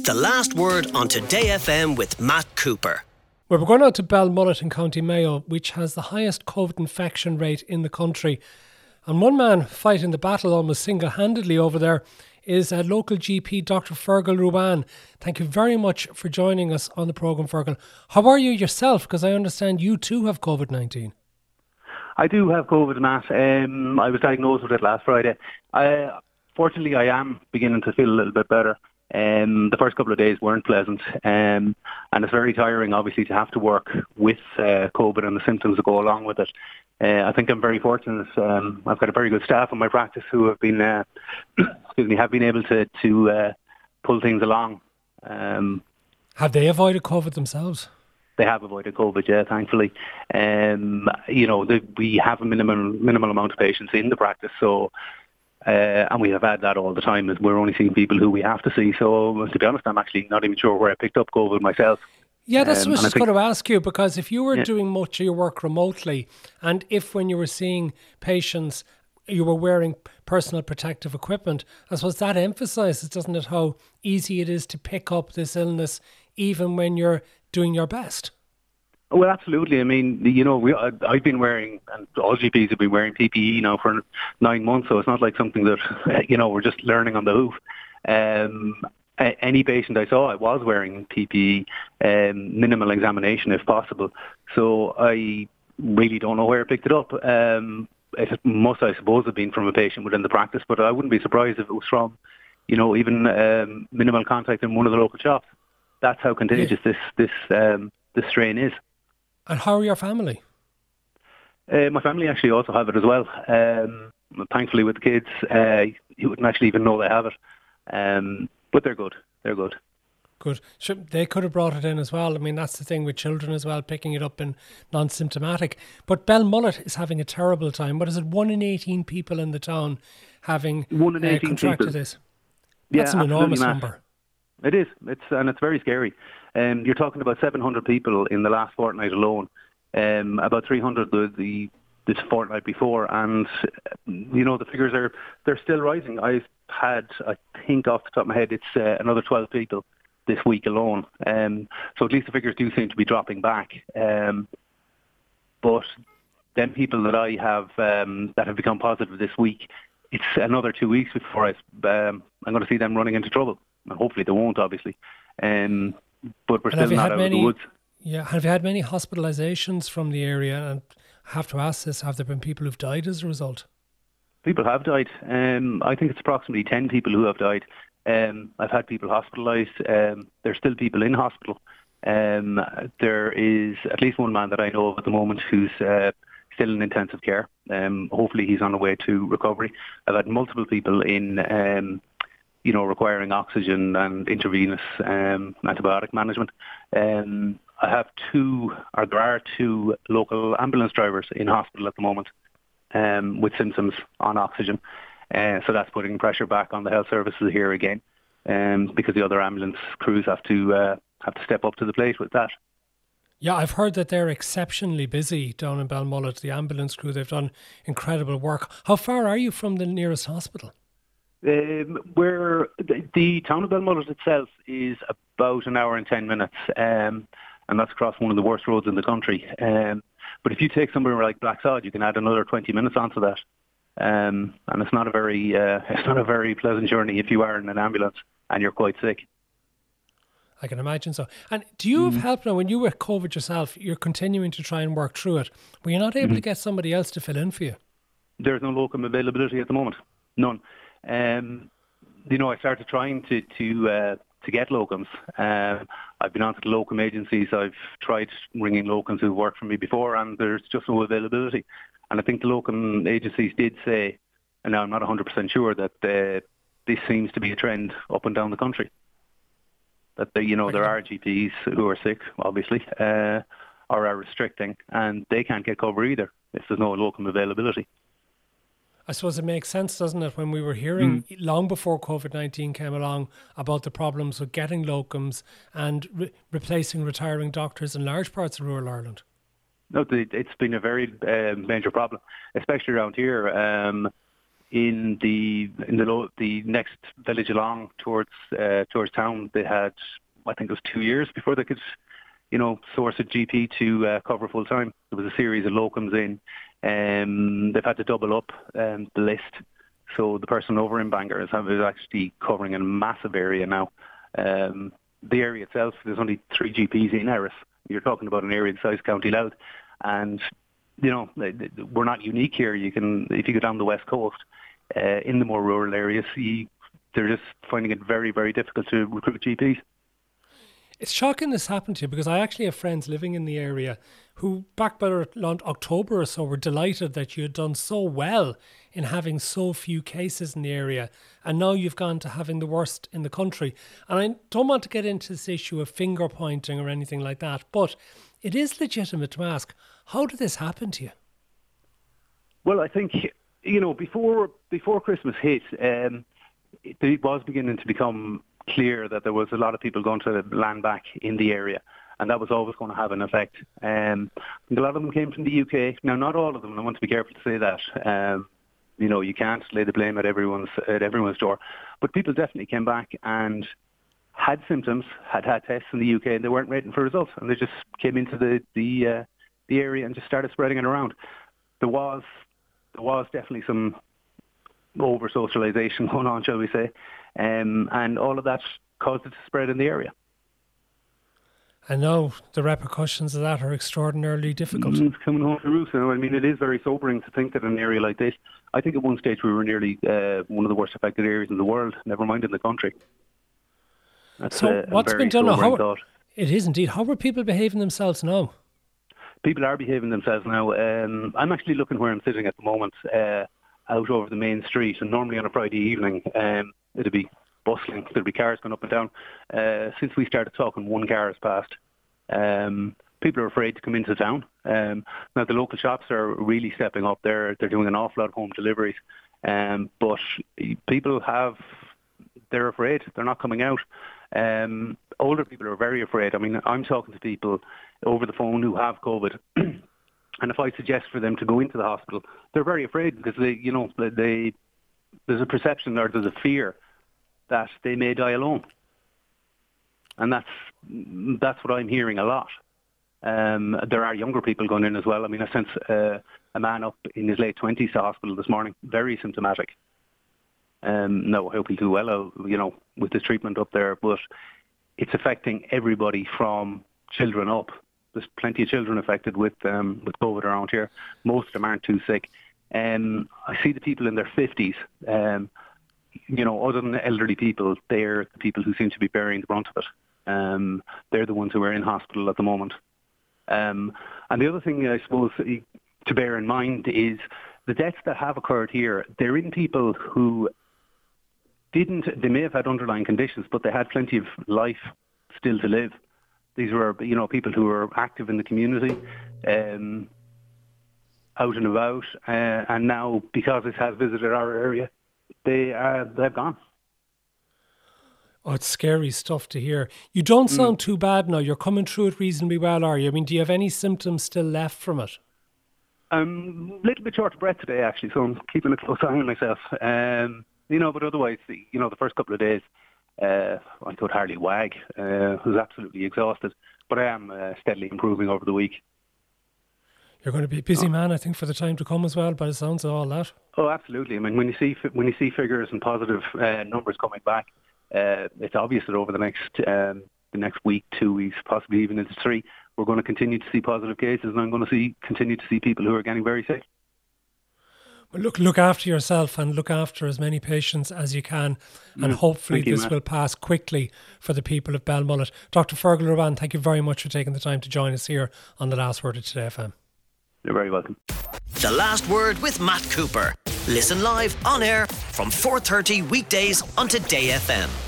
The Last Word on Today FM with Matt Cooper. Well, we're going out to Balmullet in County Mayo, which has the highest COVID infection rate in the country. And one man fighting the battle almost single-handedly over there is a local GP, Dr. Fergal Ruane. Thank you very much for joining us on the programme, Fergal. How are you yourself? Because I understand you too have COVID-19. I do have COVID, Matt. I was diagnosed with it last Friday. Fortunately, I am beginning to feel a little bit better. The first couple of days weren't pleasant, and it's very tiring, obviously, to have to work with COVID and the symptoms that go along with it. I think I'm very fortunate. I've got a very good staff in my practice who have been, have been able to pull things along. Have they avoided COVID themselves? They have avoided COVID, yeah, thankfully. We have a minimal amount of patients in the practice, so. And we have had that all the time. We're only seeing people who we have to see. So, to be honest, I'm actually not even sure where I picked up COVID myself. Yeah, that's what I was just going to ask you, because if you were doing much of your work remotely, and if when you were seeing patients, you were wearing personal protective equipment, I suppose that emphasises, doesn't it, how easy it is to pick up this illness even when you're doing your best? Well, absolutely. I mean, I've been wearing, and all GPs have been wearing PPE now for 9 months, so it's not like something that, we're just learning on the hoof. Any patient I saw, I was wearing PPE, minimal examination if possible. So I really don't know where I picked it up. It must, I suppose, have been from a patient within the practice, but I wouldn't be surprised if it was from, even minimal contact in one of the local shops. That's how contagious this strain is. And how are your family? My family actually also have it as well. Thankfully, with the kids, you wouldn't actually even know they have it. But they're good. They're good. Good. Sure, they could have brought it in as well. I mean, that's the thing with children as well, picking it up in non-symptomatic. But Balmullet is having a terrible time. What is it? 1 in 18 people in the town having contracted this. That's an enormous number. It is. It's very scary. You're talking about 700 people in the last fortnight alone, about 300 this fortnight before, and the figures they're still rising. I've had, I think off the top of my head, it's another 12 people this week alone. So at least the figures do seem to be dropping back. But then people that I have that have become positive this week, it's another 2 weeks before I'm going to see them running into trouble. And hopefully they won't, obviously. But we're still not out of the woods. Yeah, have you had many hospitalisations from the area? And I have to ask this, have there been people who've died as a result? People have died. I think it's approximately 10 people who have died. I've had people hospitalised. There's still people in hospital. There is at least one man that I know of at the moment who's still in intensive care. Hopefully he's on the way to recovery. I've had multiple people in requiring oxygen and intravenous antibiotic management. There are 2 local ambulance drivers in hospital at the moment with symptoms on oxygen. So that's putting pressure back on the health services here again, because the other ambulance crews have to step up to the plate with that. Yeah, I've heard that they're exceptionally busy down in Balmullet, the ambulance crew. They've done incredible work. How far are you from the nearest hospital? Where the town of Balmullet itself is about an hour and 10 minutes, and that's across one of the worst roads in the country. But if you take somewhere like Blacksod, you can add another 20 minutes onto that, and it's not a very pleasant journey if you are in an ambulance and you're quite sick. I can imagine so. And do you have help now? When you were COVID yourself, you're continuing to try and work through it. Were you not able to get somebody else to fill in for you? There's no locum availability at the moment. None. I started trying to get locums. I've been onto the locum agencies. I've tried ringing locums who've worked for me before, and there's just no availability. And I think the locum agencies did say, and now I'm not 100% sure, that this seems to be a trend up and down the country. That there are GPs who are sick, obviously, or are restricting, and they can't get cover either if there's no locum availability. I suppose it makes sense, doesn't it, when we were hearing long before COVID-19 came along about the problems with getting locums and replacing retiring doctors in large parts of rural Ireland? No, it's been a very major problem, especially around here. in the next village along towards town, they had, I think it was 2 years before they could, source a GP to cover full time. There was a series of locums in. They've had to double up the list. So the person over in Bangor is actually covering a massive area now. The area itself, there's only 3 GPs in Erris. You're talking about an area the size of County Louth, and we're not unique here. If you go down the west coast, in the more rural areas, they're just finding it very, very difficult to recruit GPs. It's shocking this happened to you, because I actually have friends living in the area who, back by around October or so, were delighted that you had done so well in having so few cases in the area, and now you've gone to having the worst in the country. And I don't want to get into this issue of finger pointing or anything like that, but it is legitimate to ask, how did this happen to you? Well, I think, before Christmas hit, it was beginning to become clear that there was a lot of people going to land back in the area, and that was always going to have an effect. A lot of them came from the UK. Now, not all of them, and I want to be careful to say that. You can't lay the blame at everyone's door, but people definitely came back and had symptoms, had tests in the UK, and they weren't waiting for results, and they just came into the area and just started spreading it around. There was definitely some over-socialisation going on, shall we say, and all of that caused it to spread in the area. And now the repercussions of that are extraordinarily difficult. It's coming home to roost. It is very sobering to think that in an area like this, I think at one stage we were nearly one of the worst affected areas in the world, never mind in the country. That's what's been done now? It is indeed. How are people behaving themselves now? People are behaving themselves now. I'm actually looking where I'm sitting at the moment, out over the main street, and normally on a Friday evening, it'll be bustling. There'll be cars going up and down. Since we started talking, 1 car has passed. People are afraid to come into town. Now, the local shops are really stepping up. They're doing an awful lot of home deliveries. But people they're afraid. They're not coming out. Older people are very afraid. I'm talking to people over the phone who have COVID, and if I suggest for them to go into the hospital, they're very afraid, because there's a perception, or there's a fear that they may die alone, and that's what I'm hearing a lot. There are younger people going in as well. I sent a man up in his late 20s to hospital this morning, very symptomatic. No, I hope he'll do well, with the treatment up there, but it's affecting everybody from children up. There's plenty of children affected with COVID around here. Most of them aren't too sick. I see the people in their 50s, other than the elderly people, they're the people who seem to be bearing the brunt of it. They're the ones who are in hospital at the moment. And the other thing, I suppose, to bear in mind is the deaths that have occurred here, they're in people who they may have had underlying conditions, but they had plenty of life still to live. These were, people who were active in the community, out and about, and now, because this has visited our area, they've gone. Oh, it's scary stuff to hear. You don't sound too bad now. You're coming through it reasonably well, are you? Do you have any symptoms still left from it? I'm a little bit short of breath today, actually, so I'm keeping a close eye on myself. But otherwise, the first couple of days, I could hardly wag. I was absolutely exhausted, but I am steadily improving over the week. You're going to be a busy man, I think, for the time to come as well, by the sounds of all that. Oh, absolutely. When you see figures and positive numbers coming back, it's obvious that over the next week, 2 weeks, possibly even into 3, we're going to continue to see positive cases, and I'm going to continue to see people who are getting very sick. Well, look after yourself and look after as many patients as you can, and hopefully this will pass quickly for the people of Belmullet. Dr. Fergal Ruane, thank you very much for taking the time to join us here on The Last Word of Today FM. You're very welcome. The Last Word with Matt Cooper. Listen live on air from 4:30 weekdays on Today FM.